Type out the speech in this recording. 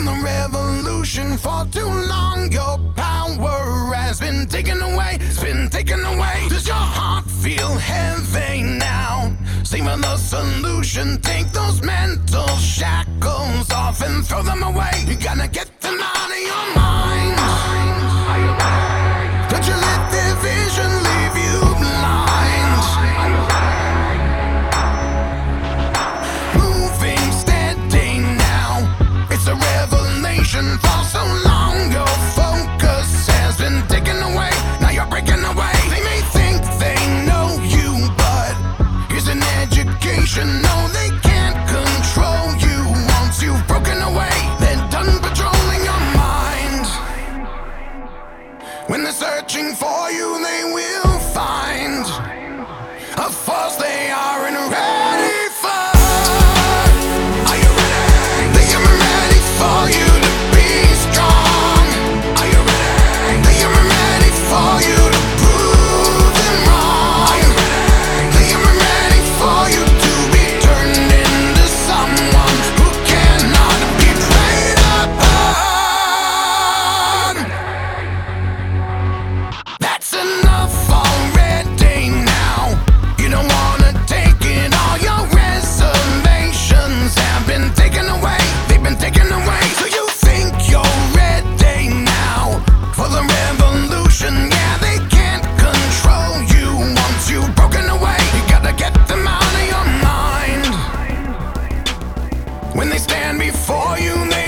from the revolution for too long. Your power has been taken away, it's been taken away. Does your heart feel heavy now? Savor the solution, take those mental shackles off and throw them away. You gotta get them out of your mind. Don't you let their vision leave you blind. Moving steady now, it's a revelation. For so long your focus has been taken away, now you're breaking away. They may think they know you, but here's an education. No, they can't control you once you've broken away. They're done patrolling your mind. When they're searching for you, they will find a force they aren't ready for. Are you ready? They are ready for you to be strong. Are you ready? They are ready for you to prove them wrong. Are you ready? They are ready for you to be turned into someone who cannot be played upon. That's enough already now. You don't wanna take it all. Your reservations have been taken away, they've been taken away. So you think you're ready now for the revolution? Yeah, they can't control you once you've broken away. You gotta get them out of your mind. When they stand before you, they